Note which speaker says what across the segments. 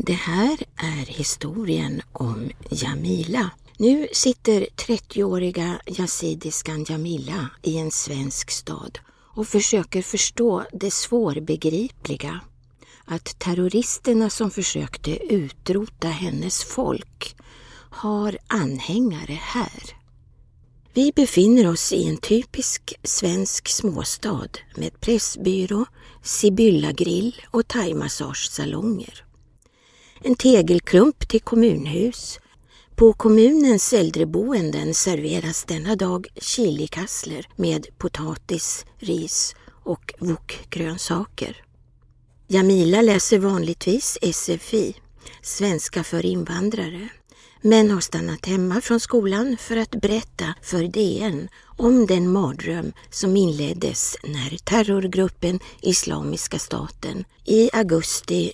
Speaker 1: Det här är historien om Jamila. Nu sitter 30-åriga yazidiskan Jamila i en svensk stad och försöker förstå det svårbegripliga. Att terroristerna som försökte utrota hennes folk har anhängare här. Vi befinner oss i en typisk svensk småstad med pressbyrå, Sibylla-grill och thaimassagesalonger. En tegelklump till kommunhus. På kommunens äldreboenden serveras denna dag chilikassler med potatis, ris och wokgrönsaker. Jamila läser vanligtvis SFI, svenska för invandrare, men har stannat hemma från skolan för att berätta för DN om den mardröm som inleddes när terrorgruppen Islamiska staten i augusti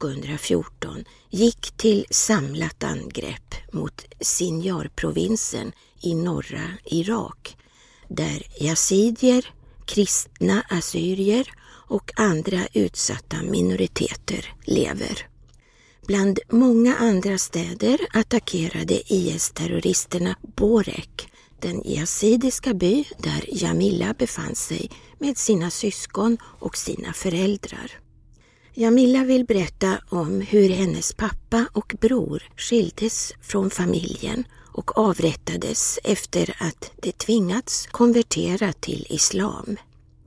Speaker 1: 2014 gick till samlat angrepp mot Sinjar-provinsen i norra Irak, där yazidier, kristna assyrier och andra utsatta minoriteter lever. Bland många andra städer attackerade IS-terroristerna Borek, den yazidiska by där Jamila befann sig med sina syskon och sina föräldrar. Jamila vill berätta om hur hennes pappa och bror skildes från familjen och avrättades efter att de tvingats konvertera till islam.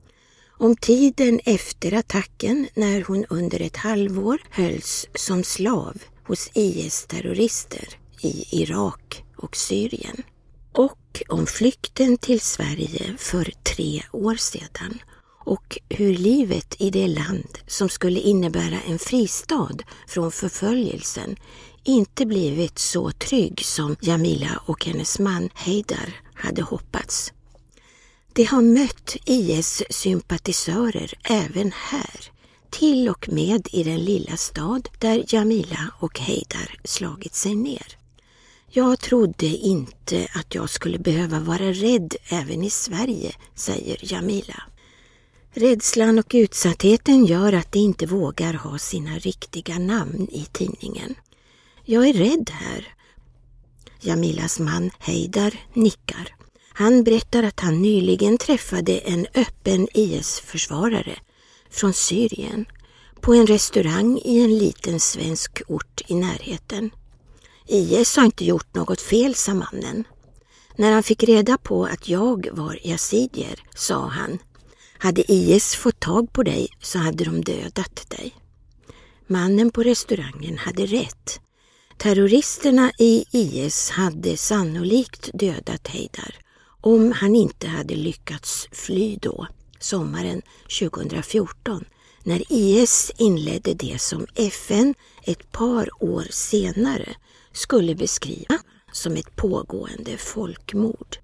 Speaker 1: Om tiden efter attacken när hon under ett halvår hölls som slav hos IS-terrorister i Irak och Syrien. Och om flykten till Sverige för 3 år sedan och hur livet i det land som skulle innebära en fristad från förföljelsen inte blivit så trygg som Jamila och hennes man Heidar hade hoppats. De har mött IS-sympatisörer även här, till och med i den lilla stad där Jamila och Heidar slagit sig ner. Jag trodde inte att jag skulle behöva vara rädd även i Sverige, säger Jamila. Rädslan och utsattheten gör att de inte vågar ha sina riktiga namn i tidningen. Jag är rädd här. Jamilas man Heidar nickar. Han berättar att han nyligen träffade en öppen IS-försvarare från Syrien på en restaurang i en liten svensk ort i närheten. IS har inte gjort något fel, sa mannen. När han fick reda på att jag var yazidier, sa han, hade IS fått tag på dig så hade de dödat dig. Mannen på restaurangen hade rätt. Terroristerna i IS hade sannolikt dödat Heidar om han inte hade lyckats fly då, sommaren 2014, när IS inledde det som FN ett par år senare skulle beskriva som ett pågående folkmord.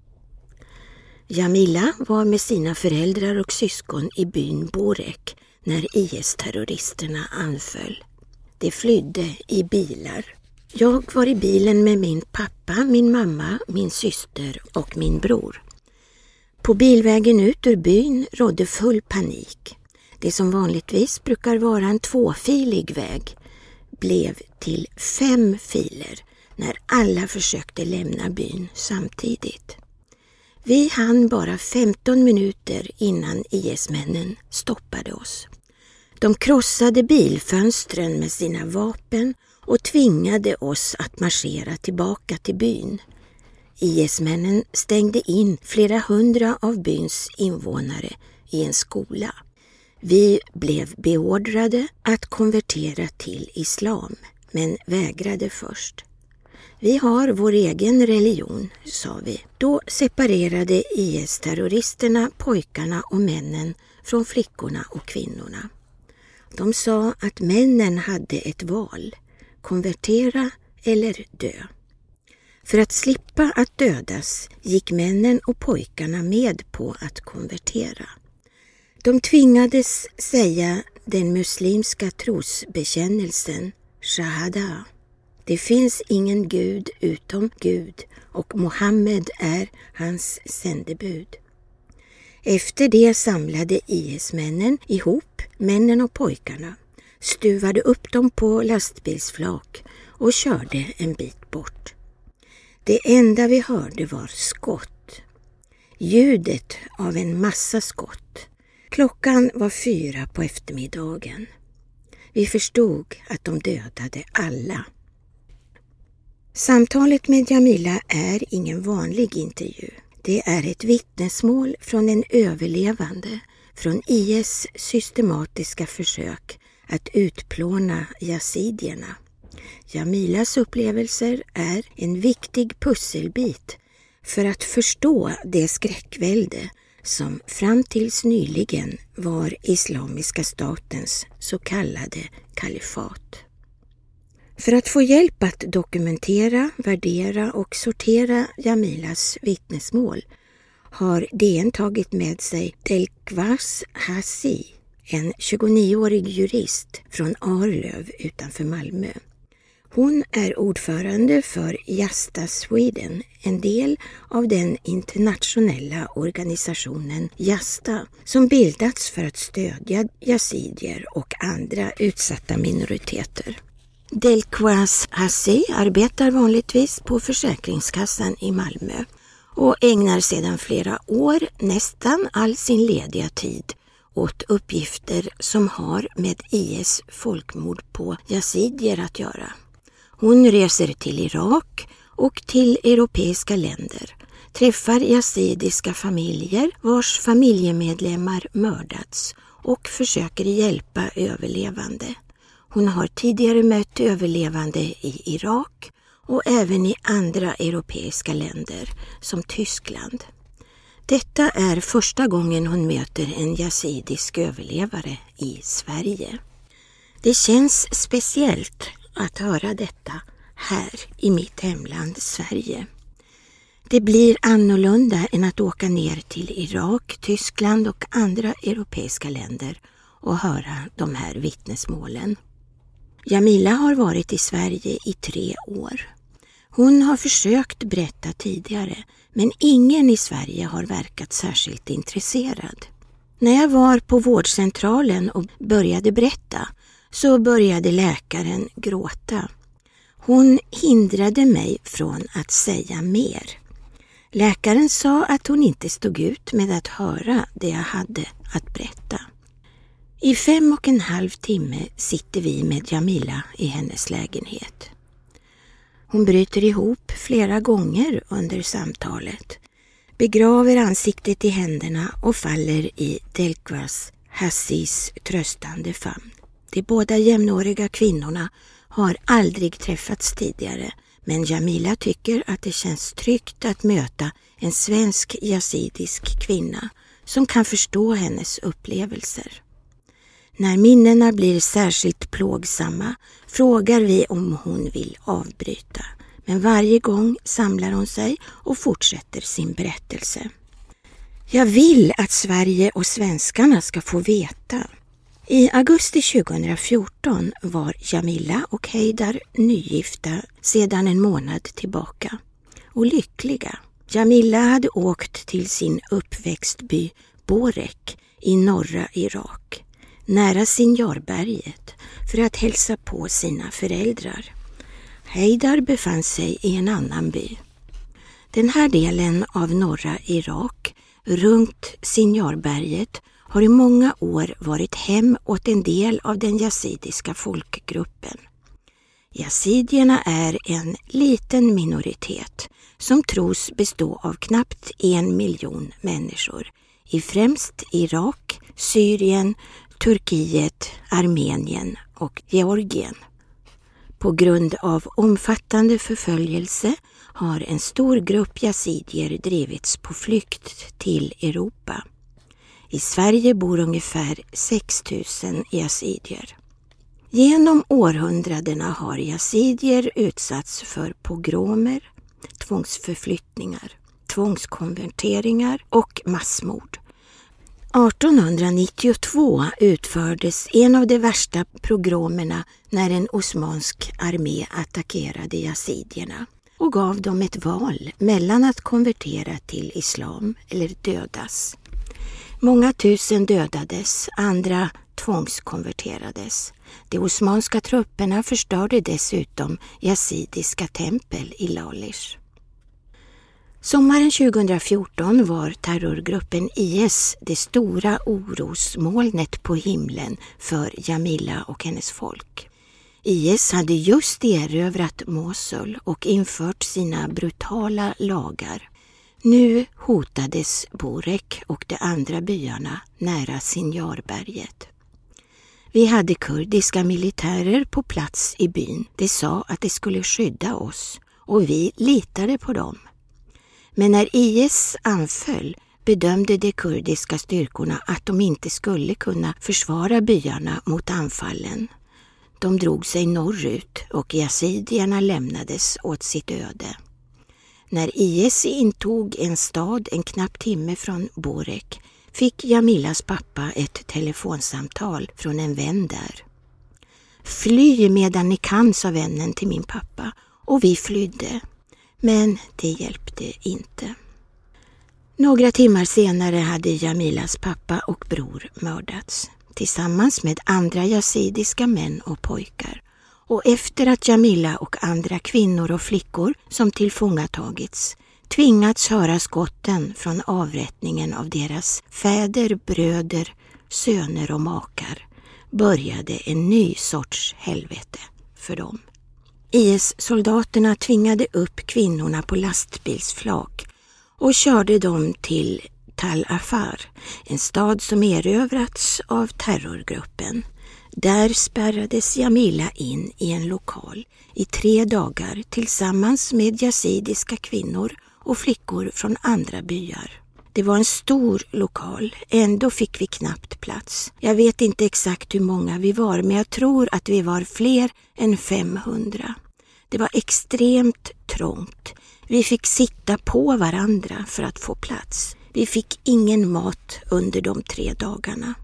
Speaker 1: Jamila var med sina föräldrar och syskon i byn Borek när IS-terroristerna anföll. De flydde i bilar. Jag var i bilen med min pappa, min mamma, min syster och min bror. På bilvägen ut ur byn rådde full panik. Det som vanligtvis brukar vara en 2-filig väg blev till 5 filer när alla försökte lämna byn samtidigt. Vi hann bara 15 minuter innan IS-männen stoppade oss. De krossade bilfönstren med sina vapen och tvingade oss att marschera tillbaka till byn. IS-männen stängde in flera 100 av byns invånare i en skola. Vi blev beordrade att konvertera till islam, men vägrade först. Vi har vår egen religion, sa vi. Då separerade IS-terroristerna pojkarna och männen från flickorna och kvinnorna. De sa att männen hade ett val, konvertera eller dö. För att slippa att dödas gick männen och pojkarna med på att konvertera. De tvingades säga den muslimska trosbekännelsen Shahada. Det finns ingen Gud utom Gud och Mohammed är hans sändebud. Efter det samlade IS-männen ihop männen och pojkarna, stuvade upp dem på lastbilsflak och körde en bit bort. Det enda vi hörde var skott. Ljudet av en massa skott. Klockan var 4 på eftermiddagen. Vi förstod att de dödade alla. Samtalet med Jamila är ingen vanlig intervju. Det är ett vittnesmål från en överlevande från IS systematiska försök att utplåna yazidierna. Jamilas upplevelser är en viktig pusselbit för att förstå det skräckvälde som fram tills nyligen var Islamiska statens så kallade kalifat. För att få hjälp att dokumentera, värdera och sortera Jamilas vittnesmål har DN tagit med sig Delkwas Hassi, en 29-årig jurist från Arlöv utanför Malmö. Hon är ordförande för Jasta Sweden, en del av den internationella organisationen Jasta som bildats för att stödja yazidier och andra utsatta minoriteter. Delkwas Hassi arbetar vanligtvis på Försäkringskassan i Malmö och ägnar sedan flera år nästan all sin lediga tid åt uppgifter som har med IS folkmord på yazidier att göra. Hon reser till Irak och till europeiska länder, träffar yazidiska familjer vars familjemedlemmar mördats och försöker hjälpa överlevande. Hon har tidigare mött överlevande i Irak och även i andra europeiska länder som Tyskland. Detta är första gången hon möter en yazidisk överlevare i Sverige. Det känns speciellt att höra detta här i mitt hemland Sverige. Det blir annorlunda än att åka ner till Irak, Tyskland och andra europeiska länder och höra de här vittnesmålen. Jamila har varit i Sverige i 3 år. Hon har försökt berätta tidigare, men ingen i Sverige har verkat särskilt intresserad. När jag var på vårdcentralen och började berätta så började läkaren gråta. Hon hindrade mig från att säga mer. Läkaren sa att hon inte stod ut med att höra det jag hade att berätta. I 5,5 timme sitter vi med Jamila i hennes lägenhet. Hon bryter ihop flera gånger under samtalet, begraver ansiktet i händerna och faller i Delkwas Hassis tröstande famn. De båda jämnåriga kvinnorna har aldrig träffats tidigare, men Jamila tycker att det känns tryggt att möta en svensk yazidisk kvinna som kan förstå hennes upplevelser. När minnena blir särskilt plågsamma frågar vi om hon vill avbryta, men varje gång samlar hon sig och fortsätter sin berättelse. Jag vill att Sverige och svenskarna ska få veta. I augusti 2014 var Jamila och Heidar nygifta sedan en månad tillbaka och lyckliga. Jamila hade åkt till sin uppväxtby Borek i norra Irak, nära Sinjarberget, för att hälsa på sina föräldrar. Heidar befann sig i en annan by. Den här delen av norra Irak, runt Sinjarberget, har i många år varit hem åt en del av den yazidiska folkgruppen. Yazidierna är en liten minoritet som tros bestå av knappt 1 miljon människor i främst Irak, Syrien, Turkiet, Armenien och Georgien. På grund av omfattande förföljelse har en stor grupp yazidier drivits på flykt till Europa. I Sverige bor ungefär 6 000 yazidier. Genom århundradena har yazidier utsatts för pogromer, tvångsförflyttningar, tvångskonverteringar och massmord. 1892 utfördes en av de värsta pogromerna när en osmansk armé attackerade yazidierna och gav dem ett val mellan att konvertera till islam eller dödas. Många tusen dödades, andra tvångskonverterades. De osmanska trupperna förstörde dessutom yazidiska tempel i Lalish. Sommaren 2014 var terrorgruppen IS det stora orosmolnet på himlen för Jamila och hennes folk. IS hade just erövrat Mosul och infört sina brutala lagar. Nu hotades Borek och de andra byarna nära Sinjarberget. Vi hade kurdiska militärer på plats i byn. De sa att de skulle skydda oss och vi litade på dem. Men när IS anföll bedömde de kurdiska styrkorna att de inte skulle kunna försvara byarna mot anfallen. De drog sig norrut och yazidierna lämnades åt sitt öde. När IS intog en stad en knapp timme från Borek fick Jamilas pappa ett telefonsamtal från en vän där. Fly medan ni kan, sa vännen till min pappa, och vi flydde. Men det hjälpte inte. Några timmar senare hade Jamilas pappa och bror mördats tillsammans med andra yazidiska män och pojkar. Och efter att Jamila och andra kvinnor och flickor som tillfångatagits tvingats höra skotten från avrättningen av deras fäder, bröder, söner och makar började en ny sorts helvete för dem. IS-soldaterna tvingade upp kvinnorna på lastbilsflak och körde dem till Tal Afar, en stad som erövrats av terrorgruppen. Där spärrades Jamila in i en lokal i 3 dagar tillsammans med yazidiska kvinnor och flickor från andra byar. Det var en stor lokal, ändå fick vi knappt plats. Jag vet inte exakt hur många vi var, men jag tror att vi var fler än 500. Det var extremt trångt. Vi fick sitta på varandra för att få plats. Vi fick ingen mat under de 3 dagarna.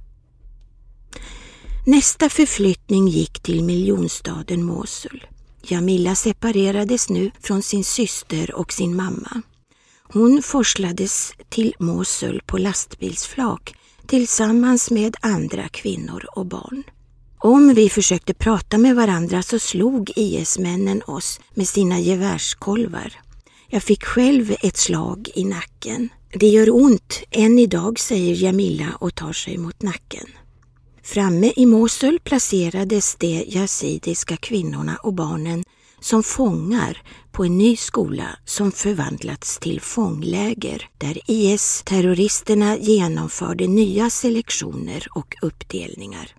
Speaker 1: Nästa förflyttning gick till miljonstaden Mosul. Jamila separerades nu från sin syster och sin mamma. Hon forslades till Mosul på lastbilsflak tillsammans med andra kvinnor och barn. Om vi försökte prata med varandra så slog IS-männen oss med sina gevärskolvar. Jag fick själv ett slag i nacken. Det gör ont än idag, säger Jamila och tar sig mot nacken. Framme i Mosul placerades de yazidiska kvinnorna och barnen som fångar på en ny skola som förvandlats till fångläger där IS-terroristerna genomförde nya selektioner och uppdelningar.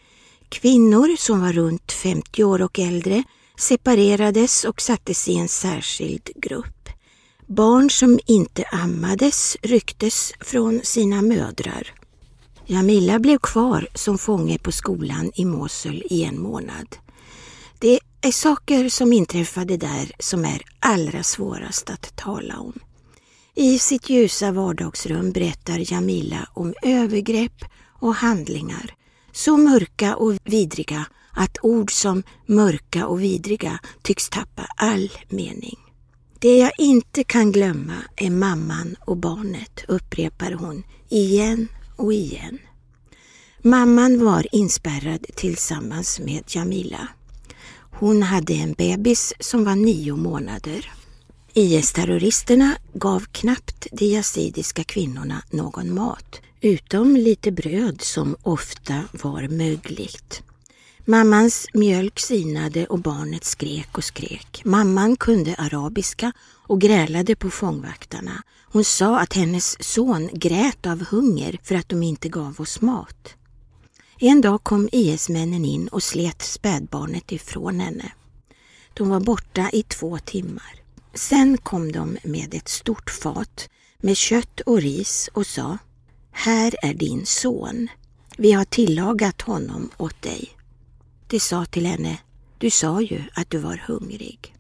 Speaker 1: Kvinnor som var runt 50 år och äldre separerades och sattes i en särskild grupp. Barn som inte ammades rycktes från sina mödrar. Jamila blev kvar som fånge på skolan i Mosul i 1 månad. Det är saker som inträffade där som är allra svårast att tala om. I sitt ljusa vardagsrum berättar Jamila om övergrepp och handlingar så mörka och vidriga att ord som mörka och vidriga tycks tappa all mening. Det jag inte kan glömma är mamman och barnet, upprepar hon igen och igen. Mamman var inspärrad tillsammans med Jamila. Hon hade en bebis som var 9 månader. IS-terroristerna gav knappt de yazidiska kvinnorna någon mat, utom lite bröd som ofta var mögligt. Mammans mjölk sinade och barnet skrek och skrek. Mamman kunde arabiska och grälade på fångvaktarna. Hon sa att hennes son grät av hunger för att de inte gav oss mat. En dag kom IS-männen in och slet spädbarnet ifrån henne. De var borta i 2 timmar. Sen kom de med ett stort fat med kött och ris och sa: "Här är din son. Vi har tillagat honom åt dig." De sa till henne: "Du sa ju att du var hungrig."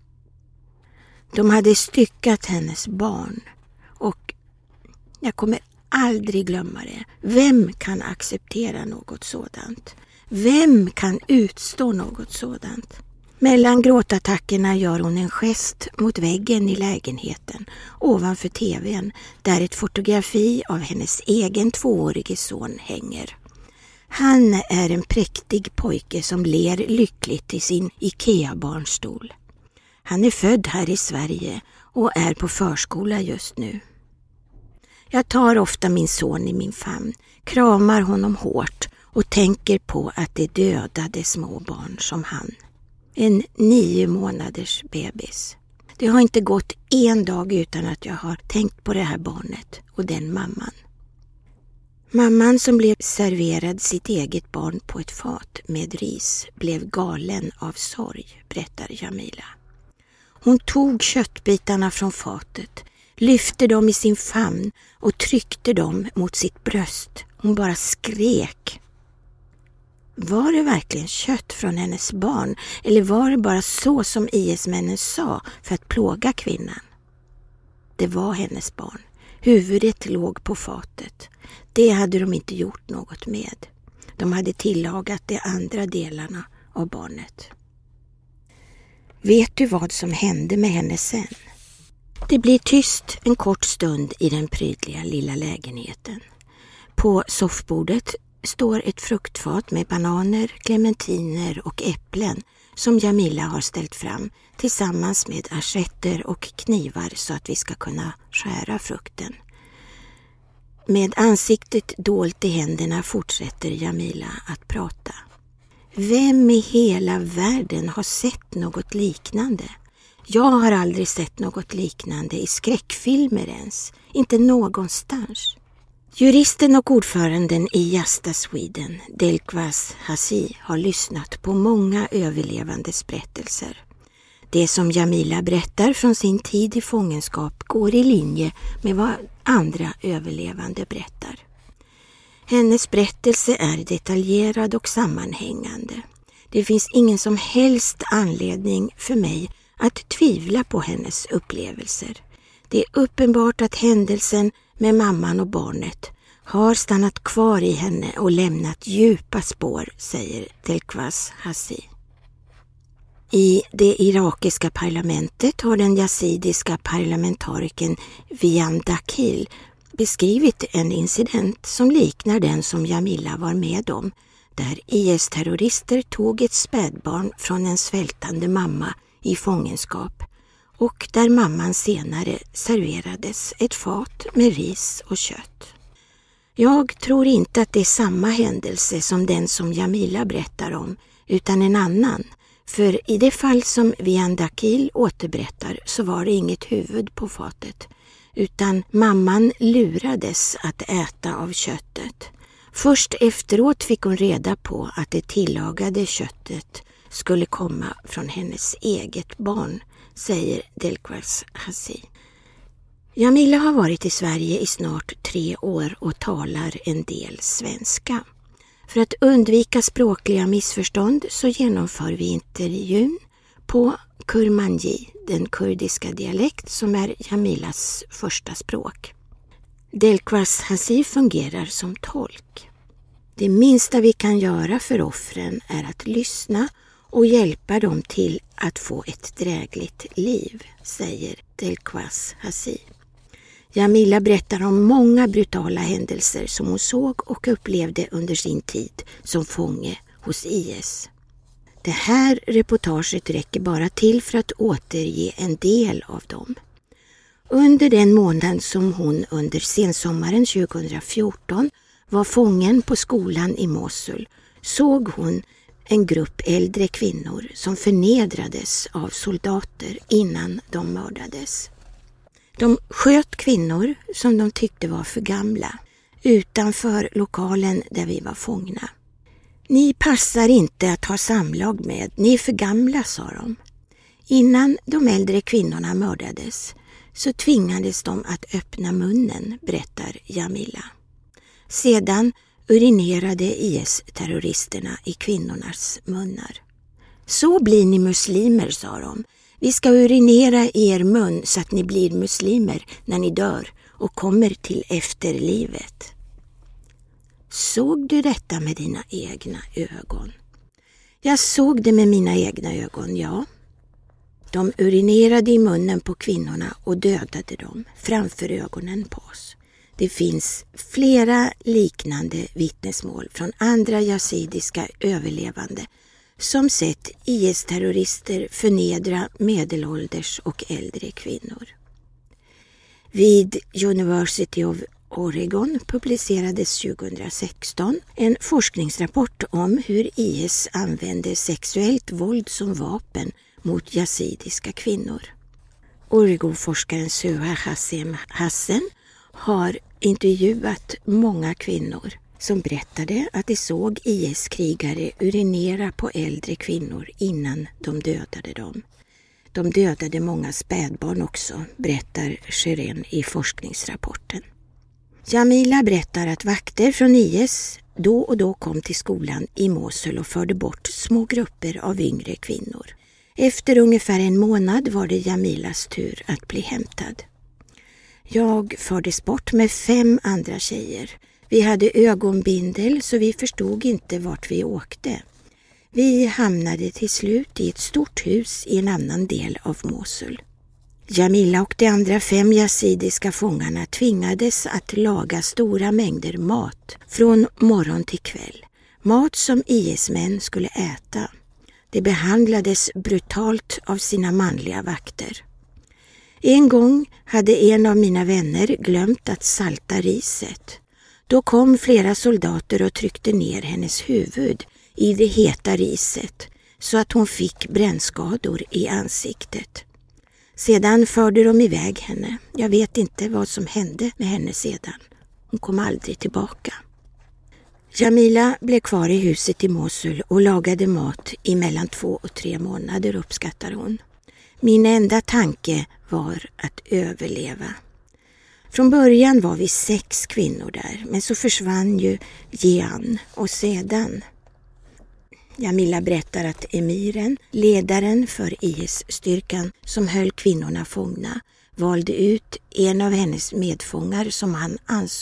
Speaker 1: De hade styckat hennes barn och jag kommer aldrig glömma det. Vem kan acceptera något sådant? Vem kan utstå något sådant? Mellan gråtattackerna gör hon en gest mot väggen i lägenheten ovanför tvn där ett fotografi av hennes egen 2-årige son hänger. Han är en präktig pojke som ler lyckligt i sin IKEA-barnstol. Han är född här i Sverige och är på förskola just nu. Jag tar ofta min son i min famn, kramar honom hårt och tänker på att det dödade små barn som han. En 9 månaders bebis. Det har inte gått en dag utan att jag har tänkt på det här barnet och den mamman. Mamman som blev serverad sitt eget barn på ett fat med ris blev galen av sorg, berättar Jamila. Hon tog köttbitarna från fatet, lyfte dem i sin famn och tryckte dem mot sitt bröst. Hon bara skrek. Var det verkligen kött från hennes barn eller var det bara så som IS-männen sa för att plåga kvinnan? Det var hennes barn. Huvudet låg på fatet. Det hade de inte gjort något med. De hade tillagat de andra delarna av barnet. Vet du vad som hände med henne sen? Det blir tyst en kort stund i den prydliga lilla lägenheten. På soffbordet står ett fruktfat med bananer, clementiner och äpplen som Jamila har ställt fram tillsammans med assietter och knivar så att vi ska kunna skära frukten. Med ansiktet dolt i händerna fortsätter Jamila att prata. Vem i hela världen har sett något liknande? Jag har aldrig sett något liknande i skräckfilmer ens, inte någonstans. Juristen och ordföranden i Jasta Sweden, Delkwas Hassi, har lyssnat på många överlevandes berättelser. Det som Jamila berättar från sin tid i fångenskap går i linje med vad andra överlevande berättar. Hennes berättelse är detaljerad och sammanhängande. Det finns ingen som helst anledning för mig att tvivla på hennes upplevelser. Det är uppenbart att händelsen med mamman och barnet har stannat kvar i henne och lämnat djupa spår, säger Delkwas Hassi. I det irakiska parlamentet har den yazidiska parlamentarikern Vian Dakhil beskrivit en incident som liknar den som Jamila var med om, där IS-terrorister tog ett spädbarn från en svältande mamma i fångenskap och där mamman senare serverades ett fat med ris och kött. Jag tror inte att det är samma händelse som den som Jamila berättar om, utan en annan. För i det fall som Vian Dakhil återberättar så var det inget huvud på fatet, utan mamman lurades att äta av köttet. Först efteråt fick hon reda på att det tillagade köttet skulle komma från hennes eget barn, säger Delkwas Hassi. Jamila har varit i Sverige i snart 3 år och talar en del svenska. För att undvika språkliga missförstånd så genomför vi intervjun på kurmanji, den kurdiska dialekt som är Jamilas första språk. Delkwas Hassi fungerar som tolk. Det minsta vi kan göra för offren är att lyssna och hjälpa dem till att få ett drägligt liv, säger Delkwas Hassi. Jamila berättar om många brutala händelser som hon såg och upplevde under sin tid som fånge hos IS. Det här reportaget räcker bara till för att återge en del av dem. Under den månad som hon under sensommaren 2014 var fången på skolan i Mosul såg hon en grupp äldre kvinnor som förnedrades av soldater innan de mördades. De sköt kvinnor som de tyckte var för gamla utanför lokalen där vi var fångna. Ni passar inte att ha samlag med, ni är för gamla, sa de. Innan de äldre kvinnorna mördades så tvingades de att öppna munnen, berättar Jamila. Sedan urinerade IS-terroristerna i kvinnornas munnar. Så blir ni muslimer, sa de. Vi ska urinera i er mun så att ni blir muslimer när ni dör och kommer till efterlivet. Såg du detta med dina egna ögon? Jag såg det med mina egna ögon, ja. De urinerade i munnen på kvinnorna och dödade dem framför ögonen på oss. Det finns flera liknande vittnesmål från andra yazidiska överlevande som sett IS-terrorister förnedra medelålders och äldre kvinnor. Vid University of Oregon publicerades 2016 en forskningsrapport om hur IS använder sexuellt våld som vapen mot yazidiska kvinnor. Oregon-forskaren Suha Hassan har intervjuat många kvinnor som berättade att de såg IS-krigare urinera på äldre kvinnor innan de dödade dem. De dödade många spädbarn också, berättar Shirin i forskningsrapporten. Jamila berättar att vakter från IS då och då kom till skolan i Mosul och förde bort små grupper av yngre kvinnor. Efter ungefär en månad var det Jamilas tur att bli hämtad. Jag fördes bort med 5 andra tjejer. Vi hade ögonbindel så vi förstod inte vart vi åkte. Vi hamnade till slut i ett stort hus i en annan del av Mosul. Jamila och de andra 5 yazidiska fångarna tvingades att laga stora mängder mat från morgon till kväll. Mat som IS-män skulle äta. De behandlades brutalt av sina manliga vakter. En gång hade en av mina vänner glömt att salta riset. Då kom flera soldater och tryckte ner hennes huvud i det heta riset så att hon fick brännskador i ansiktet. Sedan förde de iväg henne. Jag vet inte vad som hände med henne sedan. Hon kom aldrig tillbaka. Jamila blev kvar i huset i Mosul och lagade mat i mellan 2 och 3 månader, uppskattar hon. Min enda tanke var att överleva. Från början var vi 6 kvinnor där, men så försvann ju Jean och sedan. Jamila berättar att emiren, ledaren för IS-styrkan som höll kvinnorna fångna, valde ut en av hennes medfångar som han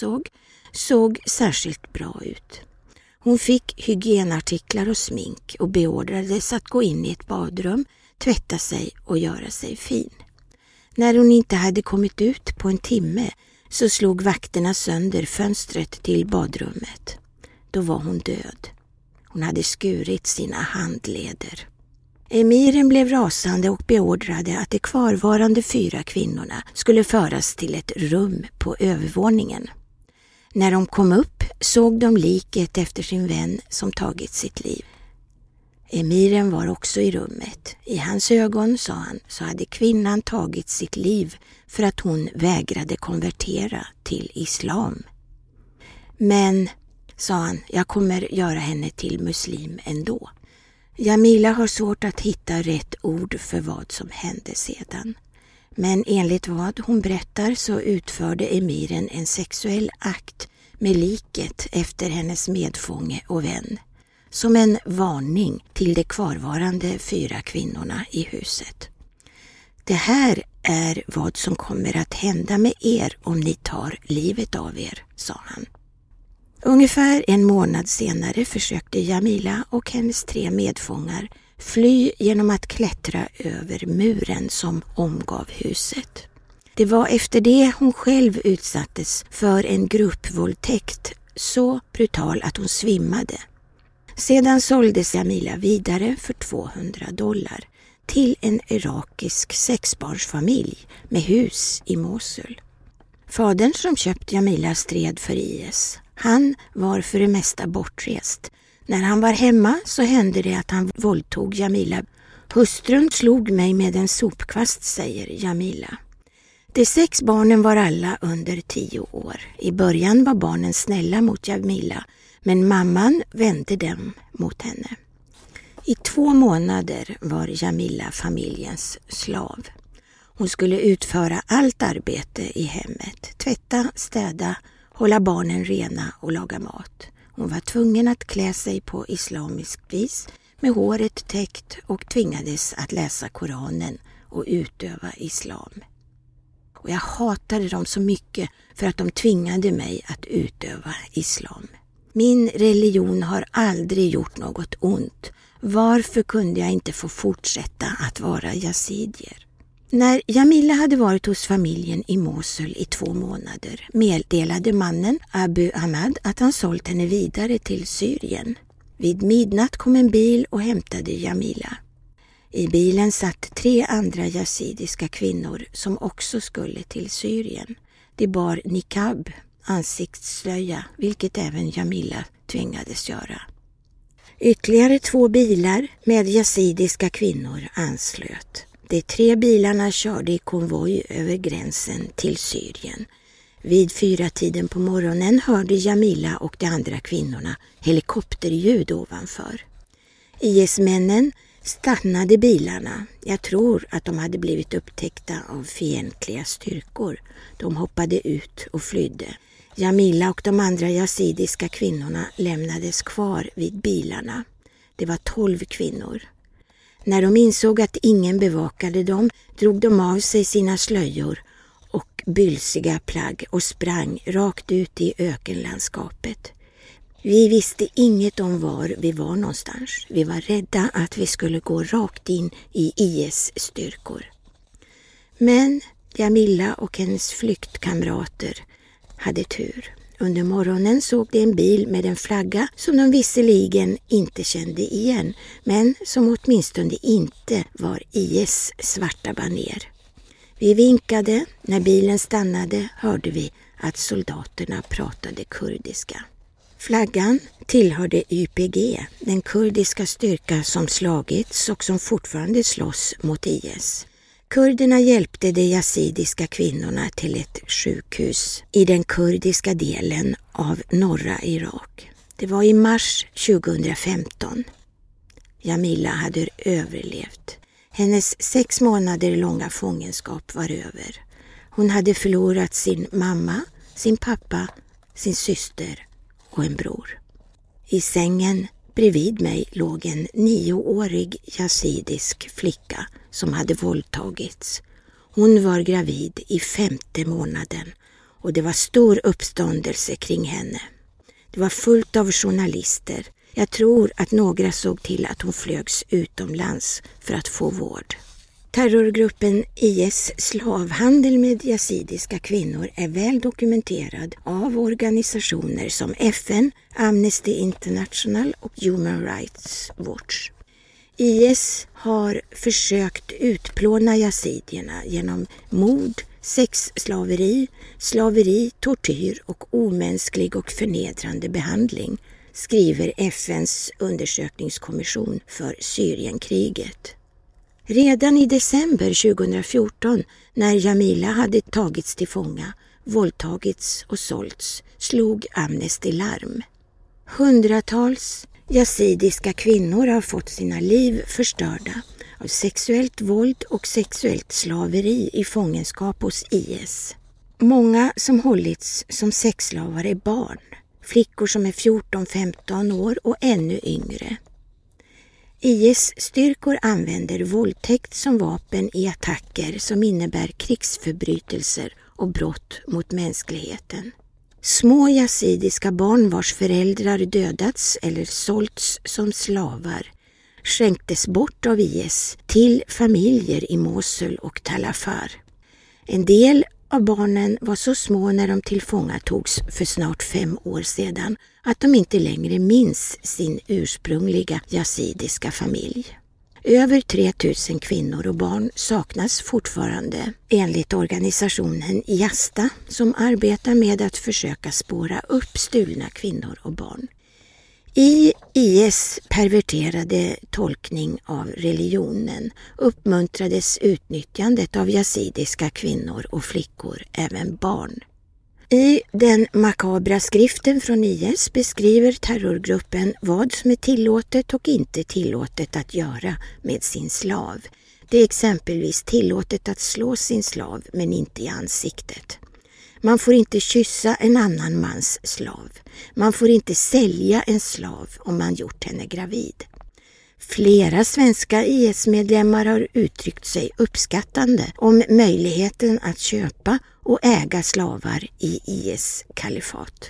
Speaker 1: såg särskilt bra ut. Hon fick hygienartiklar och smink och beordrades att gå in i ett badrum, tvätta sig och göra sig fin. När hon inte hade kommit ut på en timme så slog vakterna sönder fönstret till badrummet. Då var hon död. Hon hade skurit sina handleder. Emiren blev rasande och beordrade att de kvarvarande 4 kvinnorna skulle föras till ett rum på övervåningen. När de kom upp såg de liket efter sin vän som tagit sitt liv. Emiren var också i rummet. I hans ögon, sa han, så hade kvinnan tagit sitt liv för att hon vägrade konvertera till islam. Men, sa han, jag kommer göra henne till muslim ändå. Jamila har svårt att hitta rätt ord för vad som hände sedan. Men enligt vad hon berättar så utförde emiren en sexuell akt med liket efter hennes medfånge och vän. Som en varning till de kvarvarande 4 kvinnorna i huset. Det här är vad som kommer att hända med er om ni tar livet av er, sa han. Ungefär en månad senare försökte Jamila och hennes 3 medfångar fly genom att klättra över muren som omgav huset. Det var efter det hon själv utsattes för en gruppvåldtäkt så brutal att hon svimmade. Sedan såldes Jamila vidare för $200 till en irakisk 6-barnsfamilj med hus i Mosul. Fadern som köpt Jamila stred för IS. Han var för det mesta bortrest. När han var hemma så hände det att han våldtog Jamila. Hustrun slog mig med en sopkvast, säger Jamila. De 6 barnen var alla under 10 år. I början var barnen snälla mot Jamila, men mamman vände dem mot henne. I 2 månader var Jamila familjens slav. Hon skulle utföra allt arbete i hemmet. Tvätta, städa, hålla barnen rena och laga mat. Hon var tvungen att klä sig på islamiskt vis med håret täckt och tvingades att läsa Koranen och utöva islam. Och jag hatade dem så mycket för att de tvingade mig att utöva islam. Min religion har aldrig gjort något ont. Varför kunde jag inte få fortsätta att vara yazidier? När Jamila hade varit hos familjen i Mosul i 2 månader meddelade mannen Abu Ahmad att han sålt henne vidare till Syrien. Vid midnatt kom en bil och hämtade Jamila. I bilen satt 3 andra yazidiska kvinnor som också skulle till Syrien. De bar niqab, ansiktsslöja, vilket även Jamila tvingades göra. Ytterligare 2 bilar med yazidiska kvinnor anslöt. De 3 bilarna körde i konvoj över gränsen till Syrien. Vid 4-tiden på morgonen hörde Jamila och de andra kvinnorna helikopterljud ovanför. IS-männen stannade bilarna. Jag tror att de hade blivit upptäckta av fientliga styrkor. De hoppade ut och flydde. Jamila och de andra yazidiska kvinnorna lämnades kvar vid bilarna. Det var 12 kvinnor. När de insåg att ingen bevakade dem drog de av sig sina slöjor och bylsiga plagg och sprang rakt ut i ökenlandskapet. Vi visste inget om var vi var någonstans. Vi var rädda att vi skulle gå rakt in i IS-styrkor. Men Jamila och hennes flyktkamrater hade tur. Under morgonen såg de en bil med en flagga som de visserligen inte kände igen, men som åtminstone inte var IS svarta baner. Vi vinkade. När bilen stannade hörde vi att soldaterna pratade kurdiska. Flaggan tillhörde YPG, den kurdiska styrka som slagits och som fortfarande slåss mot IS. Kurderna hjälpte de yazidiska kvinnorna till ett sjukhus i den kurdiska delen av norra Irak. Det var i mars 2015. Jamila hade överlevt. Hennes 6 månader långa fångenskap var över. Hon hade förlorat sin mamma, sin pappa, sin syster och en bror. I sängen bredvid mig låg en 9-årig yazidisk flicka som hade våldtagits. Hon var gravid i 5:e månaden och det var stor uppståndelse kring henne. Det var fullt av journalister. Jag tror att några såg till att hon flögs utomlands för att få vård. Terrorgruppen IS slavhandel med yazidiska kvinnor är väl dokumenterad av organisationer som FN, Amnesty International och Human Rights Watch. IS har försökt utplåna yazidierna genom mord, sexslaveri, slaveri, tortyr och omänsklig och förnedrande behandling, skriver FNs undersökningskommission för Syrienkriget. Redan i december 2014, när Jamila hade tagits till fånga, våldtagits och sålts, slog Amnesty larm. Hundratals yazidiska kvinnor har fått sina liv förstörda av sexuellt våld och sexuellt slaveri i fångenskap hos IS. Många som hållits som sexslavar är barn, flickor som är 14-15 år och ännu yngre. IS-styrkor använder våldtäkt som vapen i attacker som innebär krigsförbrytelser och brott mot mänskligheten. Små yazidiska barn vars föräldrar dödats eller sålts som slavar skänktes bort av IS till familjer i Mosul och Tal Afar. En del av barnen var så små när de tillfångatogs för snart 5 år sedan att de inte längre minns sin ursprungliga yazidiska familj. Över 3000 kvinnor och barn saknas fortfarande enligt organisationen Jasta som arbetar med att försöka spåra upp stulna kvinnor och barn. I IS perverterade tolkning av religionen uppmuntrades utnyttjandet av yazidiska kvinnor och flickor, även barn. I den makabra skriften från IS beskriver terrorgruppen vad som är tillåtet och inte tillåtet att göra med sin slav. Det är exempelvis tillåtet att slå sin slav men inte i ansiktet. Man får inte kyssa en annan mans slav. Man får inte sälja en slav om man gjort henne gravid. Flera svenska IS-medlemmar har uttryckt sig uppskattande om möjligheten att köpa och äga slavar i IS-kalifat.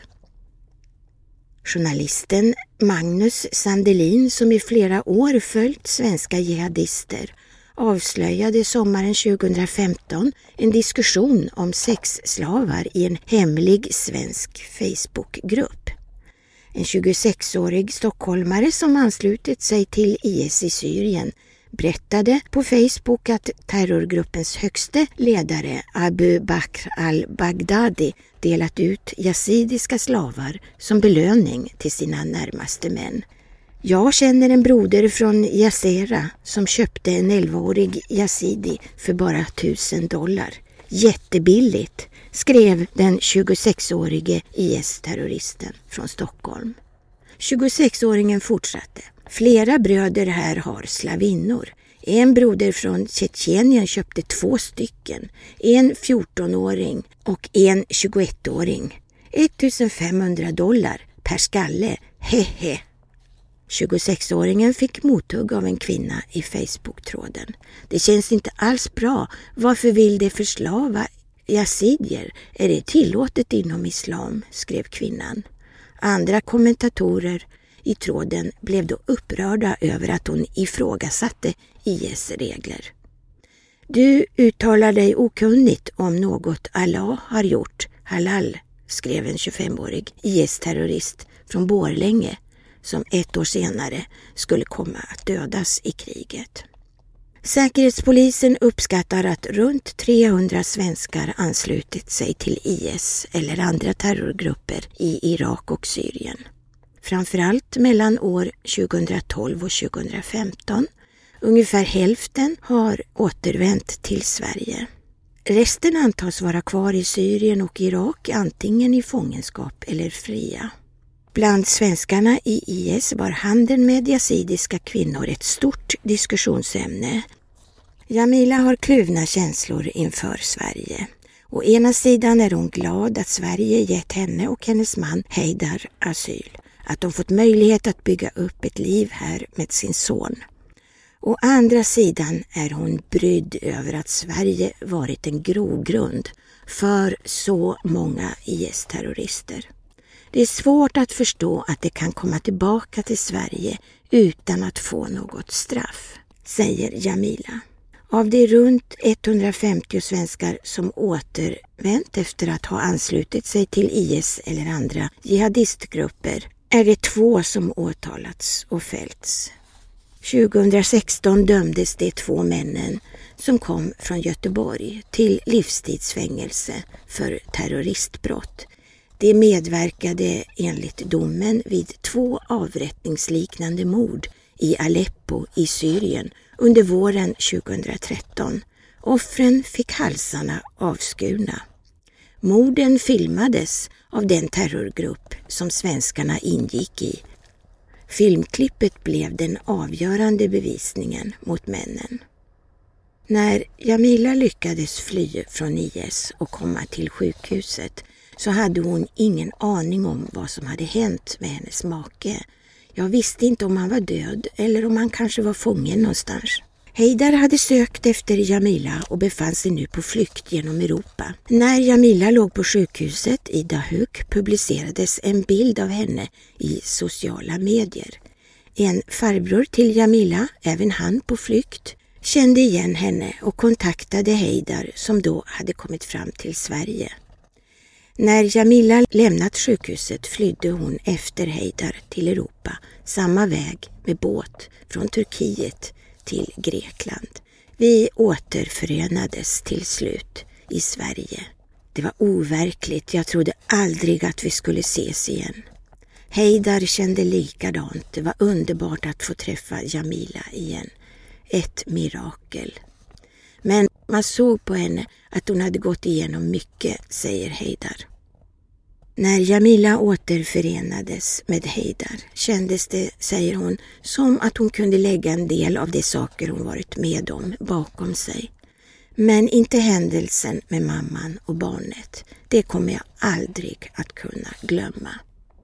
Speaker 1: Journalisten Magnus Sandelin, som i flera år följt svenska jihadister, avslöjade sommaren 2015 en diskussion om sexslavar i en hemlig svensk Facebookgrupp. En 26-årig stockholmare som anslutit sig till IS i Syrien berättade på Facebook att terrorgruppens högste ledare Abu Bakr al-Baghdadi delat ut yazidiska slavar som belöning till sina närmaste män. Jag känner en broder från Yazera som köpte en 11-årig yazidi för bara $1000. Jättebilligt, skrev den 26-årige IS-terroristen från Stockholm. 26-åringen fortsatte. Flera bröder här har slavinnor. En broder från Tjetjenien köpte 2 stycken. En 14-åring och en 21-åring. $1500 per skalle. Hehe. 26-åringen fick mothugg av en kvinna i Facebook-tråden. Det känns inte alls bra. Varför vill det förslava yazidier? Är det tillåtet inom islam? Skrev kvinnan. Andra kommentatorer i tråden blev då upprörda över att hon ifrågasatte IS regler. Du uttalar dig okunnigt om något Allah har gjort, halal, skrev en 25-årig IS-terrorist från Borlänge som 1 år senare skulle komma att dödas i kriget. Säkerhetspolisen uppskattar att runt 300 svenskar anslutit sig till IS eller andra terrorgrupper i Irak och Syrien. Framförallt mellan år 2012 och 2015. Ungefär hälften har återvänt till Sverige. Resten antas vara kvar i Syrien och Irak, antingen i fångenskap eller fria. Bland svenskarna i IS var handeln med yazidiska kvinnor ett stort diskussionsämne. Jamila har kluvna känslor inför Sverige. Å ena sidan är hon glad att Sverige gett henne och hennes man Heidar asyl. Att de fått möjlighet att bygga upp ett liv här med sin son. Å andra sidan är hon brydd över att Sverige varit en grogrund för så många IS-terrorister. Det är svårt att förstå att det kan komma tillbaka till Sverige utan att få något straff, säger Jamila. Av de runt 150 svenskar som återvänt efter att ha anslutit sig till IS eller andra jihadistgrupper är det 2 som åtalats och fällts. 2016 dömdes de 2 männen som kom från Göteborg till livstidsfängelse för terroristbrott. De medverkade enligt domen vid 2 avrättningsliknande mord i Aleppo i Syrien under våren 2013. Offren fick halsarna avskurna. Morden filmades av den terrorgrupp som svenskarna ingick i. Filmklippet blev den avgörande bevisningen mot männen. När Jamila lyckades fly från IS och komma till sjukhuset så hade hon ingen aning om vad som hade hänt med hennes make. Jag visste inte om han var död eller om han kanske var fången någonstans. Heidar hade sökt efter Jamila och befann sig nu på flykt genom Europa. När Jamila låg på sjukhuset i Dahuk publicerades en bild av henne i sociala medier. En farbror till Jamila, även han på flykt, kände igen henne och kontaktade Heidar som då hade kommit fram till Sverige. När Jamila lämnat sjukhuset flydde hon efter Heidar till Europa, samma väg med båt från Turkiet till Grekland. Vi återförenades till slut i Sverige. Det var overkligt, jag trodde aldrig att vi skulle ses igen. Heidar kände likadant, det var underbart att få träffa Jamila igen. Ett mirakel. Men man såg på henne att hon hade gått igenom mycket, säger Heidar. När Jamila återförenades med Heidar kändes det, säger hon, som att hon kunde lägga en del av de saker hon varit med om bakom sig. Men inte händelsen med mamman och barnet. Det kommer jag aldrig att kunna glömma.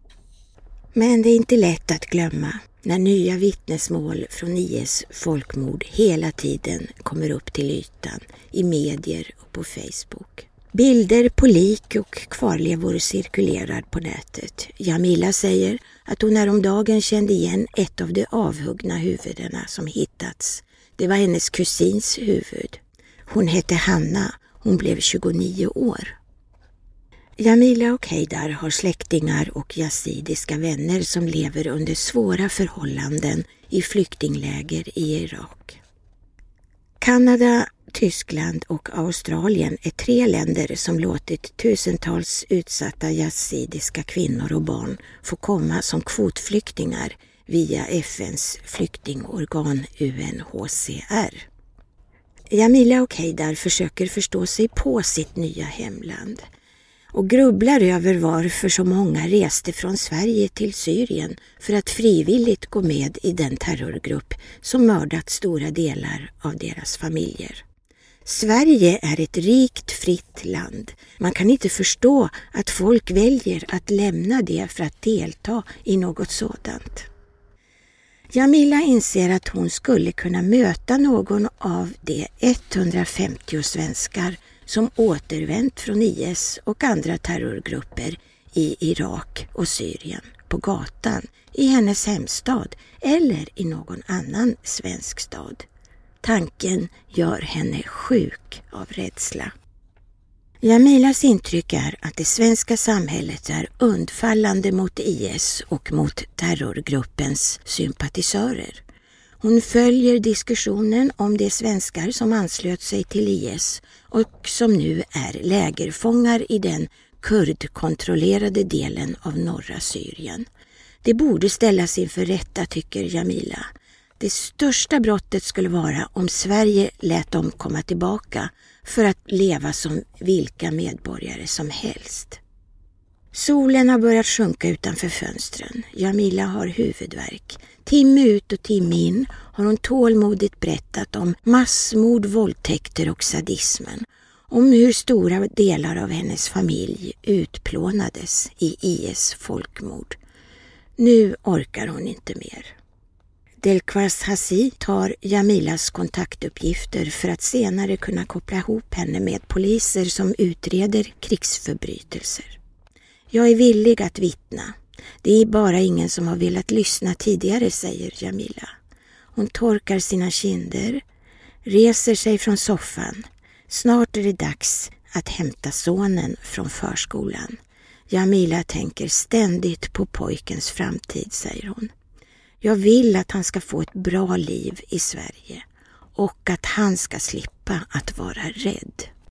Speaker 1: Men det är inte lätt att glömma när nya vittnesmål från IS folkmord hela tiden kommer upp till ytan i medier och på Facebook. Bilder på lik och kvarlevor cirkulerar på nätet. Jamila säger att hon häromdagen kände igen ett av de avhuggna huvudena som hittats Det var hennes kusins huvud. Hon hette Hanna. Hon blev 29 år. Jamila och Haidar har släktingar och yazidiska vänner som lever under svåra förhållanden i flyktingläger i Irak. Kanada, Tyskland och Australien är 3 länder som låtit tusentals utsatta yazidiska kvinnor och barn få komma som kvotflyktingar via FNs flyktingorgan UNHCR. Jamila och Haidar försöker förstå sig på sitt nya hemland och grubblar över varför så många reste från Sverige till Syrien för att frivilligt gå med i den terrorgrupp som mördat stora delar av deras familjer. Sverige är ett rikt, fritt land. Man kan inte förstå att folk väljer att lämna det för att delta i något sådant. Jamila inser att hon skulle kunna möta någon av de 150 svenskar som återvänt från IS och andra terrorgrupper i Irak och Syrien på gatan, i hennes hemstad eller i någon annan svensk stad. Tanken gör henne sjuk av rädsla. Jamilas intryck är att det svenska samhället är undfallande mot IS och mot terrorgruppens sympatisörer. Hon följer diskussionen om de svenskar som anslöt sig till IS och som nu är lägerfångar i den kurdkontrollerade delen av norra Syrien. Det borde ställas inför rätta, tycker Jamila. Det största brottet skulle vara om Sverige lät dem komma tillbaka för att leva som vilka medborgare som helst. Solen har börjat sjunka utanför fönstren. Jamila har huvudvärk. Timme ut och timme in har hon tålmodigt berättat om massmord, våldtäkter och sadismen. Om hur stora delar av hennes familj utplånades i IS folkmord. Nu orkar hon inte mer. Delquas Hassi tar Jamilas kontaktuppgifter för att senare kunna koppla ihop henne med poliser som utreder krigsförbrytelser. Jag är villig att vittna. Det är bara ingen som har velat lyssna tidigare, säger Jamila. Hon torkar sina kinder, reser sig från soffan. Snart är det dags att hämta sonen från förskolan. Jamila tänker ständigt på pojkens framtid, säger hon. Jag vill att han ska få ett bra liv i Sverige och att han ska slippa att vara rädd.